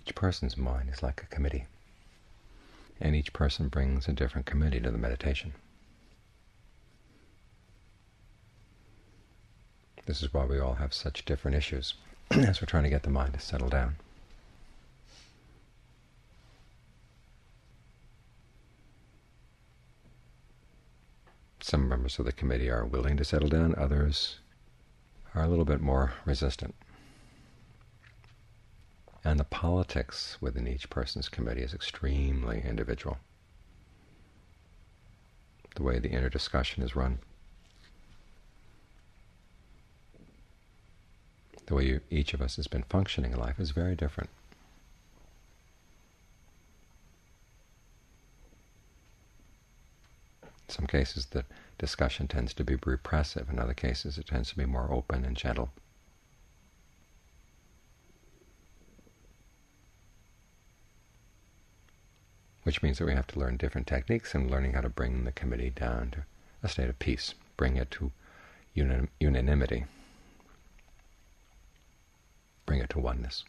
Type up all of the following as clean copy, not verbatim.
Each person's mind is like a committee, and each person brings a different committee to the meditation. This is why we all have such different issues as we're trying to get the mind to settle down. Some members of the committee are willing to settle down, others are a little bit more resistant. And the politics within each person's committee is extremely individual. The way the inner discussion is run, the way each of us has been functioning in life is very different. In some cases the discussion tends to be repressive, in other cases it tends to be more open and gentle. Which means that we have to learn different techniques in learning how to bring the committee down to a state of peace, bring it to unanimity, bring it to oneness.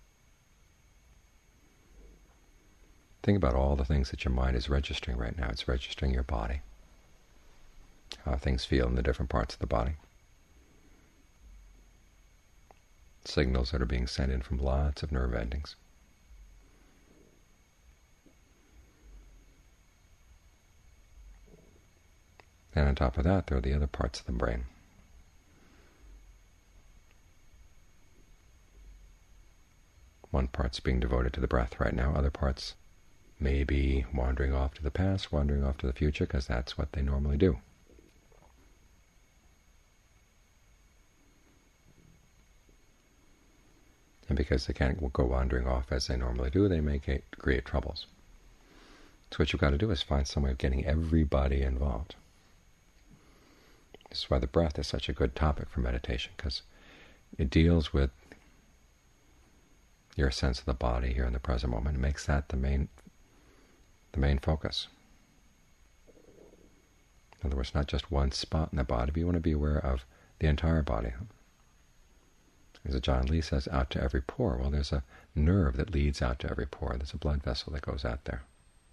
Think about all the things that your mind is registering right now. It's registering your body, how things feel in the different parts of the body, signals that are being sent in from lots of nerve endings. And on top of that, there are the other parts of the brain. One part's being devoted to the breath right now, other parts may be wandering off to the past, wandering off to the future, because that's what they normally do. And because they can't go wandering off as they normally do, they may create troubles. So what you've got to do is find some way of getting everybody involved. This is why the breath is such a good topic for meditation, because it deals with your sense of the body here in the present moment. It makes that the main focus. In other words, not just one spot in the body, but you want to be aware of the entire body. As John Lee says, out to every pore. Well, there's a nerve that leads out to every pore. There's a blood vessel that goes out there.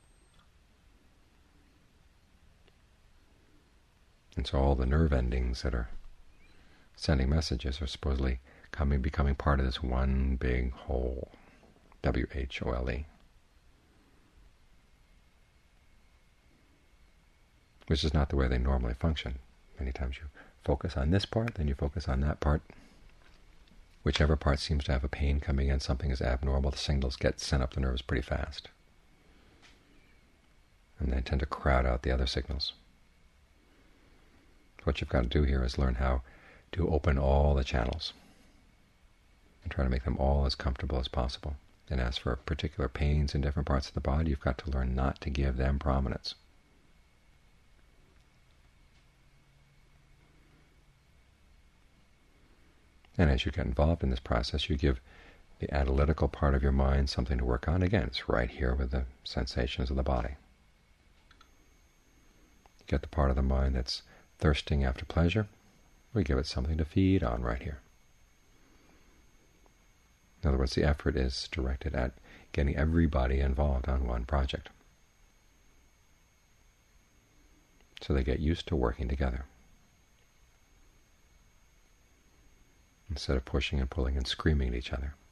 And so all the nerve endings that are sending messages are supposedly becoming part of this one big whole, W-H-O-L-E, which is not the way they normally function. Many times you focus on this part, then you focus on that part. Whichever part seems to have a pain coming in, something is abnormal, the signals get sent up the nerves pretty fast. And they tend to crowd out the other signals. What you've got to do here is learn how to open all the channels and try to make them all as comfortable as possible. And as for particular pains in different parts of the body, you've got to learn not to give them prominence. And as you get involved in this process, you give the analytical part of your mind something to work on. Again, it's right here with the sensations of the body. You get the part of the mind that's thirsting after pleasure, we give it something to feed on right here. In other words, the effort is directed at getting everybody involved on one project, so they get used to working together, instead of pushing and pulling and screaming at each other.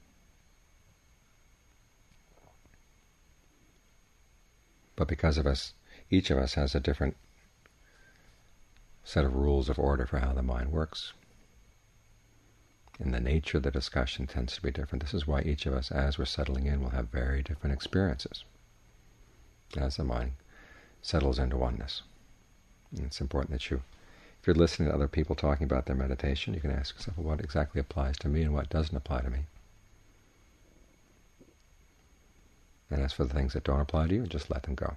But because of us, each of us has a different set of rules of order for how the mind works, and the nature of the discussion tends to be different. This is why each of us, as we're settling in, will have very different experiences as the mind settles into oneness. And it's important that if you're listening to other people talking about their meditation, you can ask yourself, well, what exactly applies to me and what doesn't apply to me? And as for the things that don't apply to you, just let them go.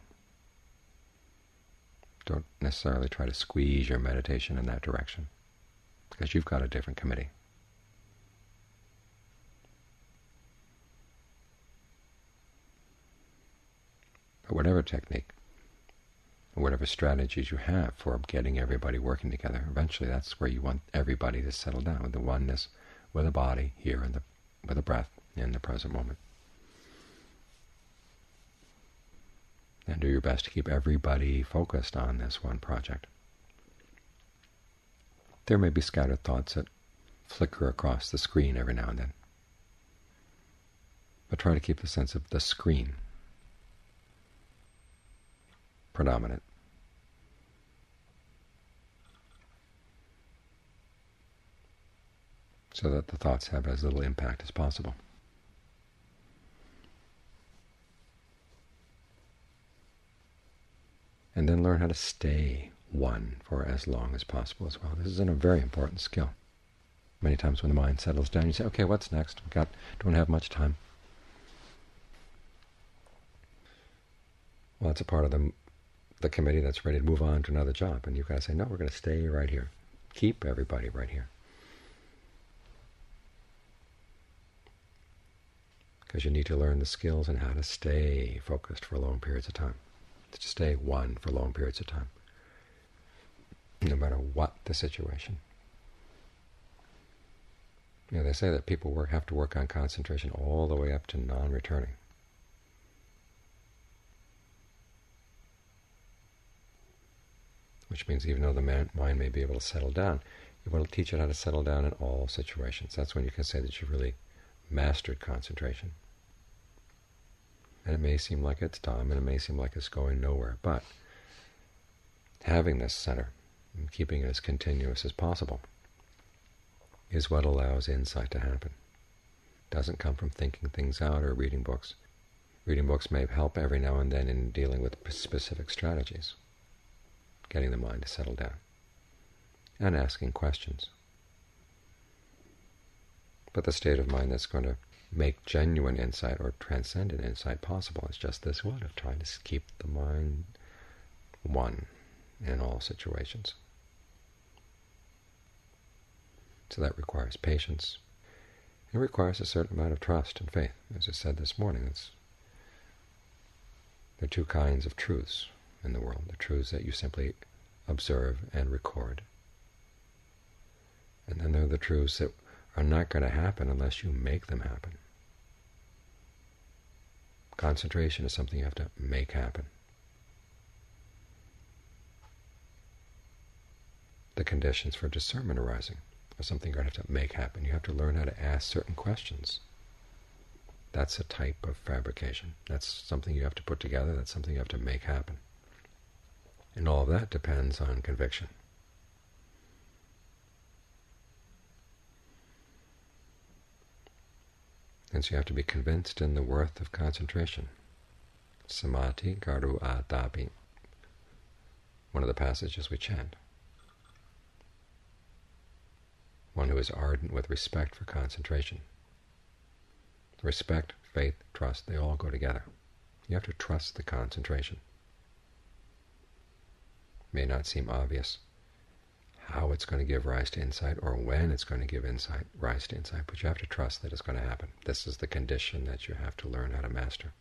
Don't necessarily try to squeeze your meditation in that direction, because you've got a different committee. But whatever technique, or whatever strategies you have for getting everybody working together, eventually that's where you want everybody to settle down, with the oneness, with the body here, and with the breath in the present moment. and do your best to keep everybody focused on this one project. There may be scattered thoughts that flicker across the screen every now and then, but try to keep the sense of the screen predominant. So that the thoughts have as little impact as possible. And then learn how to stay one for as long as possible as well. This is a very important skill. Many times when the mind settles down, you say, okay, what's next? Don't have much time. Well, that's a part of the committee that's ready to move on to another job. And you've got to say, no, we're going to stay right here. Keep everybody right here. Because you need to learn the skills and how to stay focused for long periods of time. To stay one for long periods of time, no matter what the situation. They say that people have to work on concentration all the way up to non-returning. Which means even though the mind may be able to settle down, you want to teach it how to settle down in all situations. That's when you can say that you've really mastered concentration. And it may seem like it's dumb, and it may seem like it's going nowhere, but having this center and keeping it as continuous as possible is what allows insight to happen. It doesn't come from thinking things out or reading books. Reading books may help every now and then in dealing with specific strategies, getting the mind to settle down, and asking questions. But the state of mind that's going to make genuine insight or transcendent insight possible is just this one of trying to keep the mind one in all situations. So that requires patience. It requires a certain amount of trust and faith. As I said this morning, there are two kinds of truths in the world. The truths that you simply observe and record. And then there are the truths that are not going to happen unless you make them happen. Concentration is something you have to make happen. The conditions for discernment arising are something you're going to have to make happen. You have to learn how to ask certain questions. That's a type of fabrication. That's something you have to put together. That's something you have to make happen. And all of that depends on conviction. And so you have to be convinced in the worth of concentration. Samadhi garu adapi. One of the passages we chant. One who is ardent with respect for concentration. Respect, faith, trust, they all go together. You have to trust the concentration. It may not seem obvious how it's going to give rise to insight or when it's going to give rise to insight, but you have to trust that it's going to happen. This is the condition that you have to learn how to master.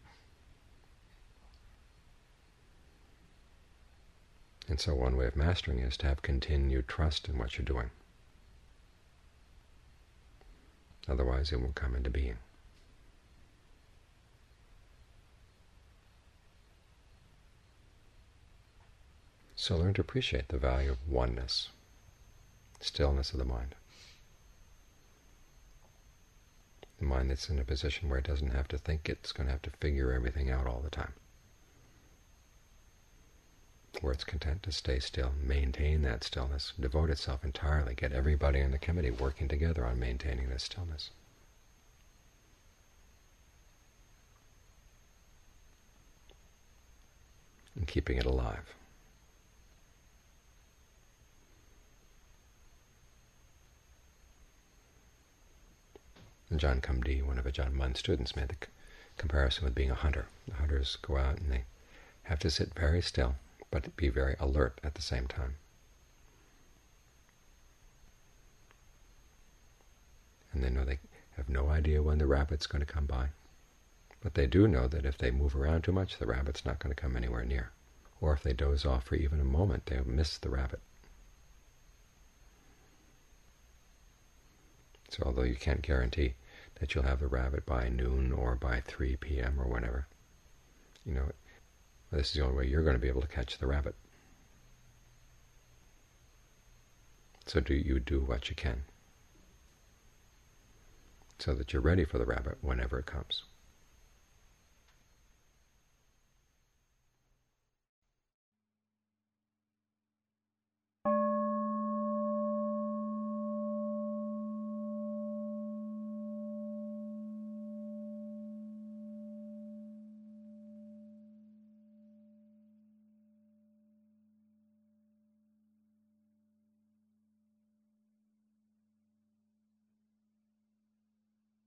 And so one way of mastering is to have continued trust in what you're doing. Otherwise it won't come into being. So learn to appreciate the value of oneness, stillness of the mind. The mind that's in a position where it doesn't have to think, it's going to have to figure everything out all the time. Where it's content to stay still, maintain that stillness, devote itself entirely, get everybody in the committee working together on maintaining this stillness. And keeping it alive. And John Cumdee, one of Ajahn Mun's students, made the comparison with being a hunter. The hunters go out and they have to sit very still, but be very alert at the same time. And they know they have no idea when the rabbit's going to come by. But they do know that if they move around too much, the rabbit's not going to come anywhere near. Or if they doze off for even a moment, they'll miss the rabbit. So although you can't guarantee that you'll have the rabbit by noon or by 3 p.m. or whenever, This is the only way you're going to be able to catch the rabbit. So you do what you can, so that you're ready for the rabbit whenever it comes.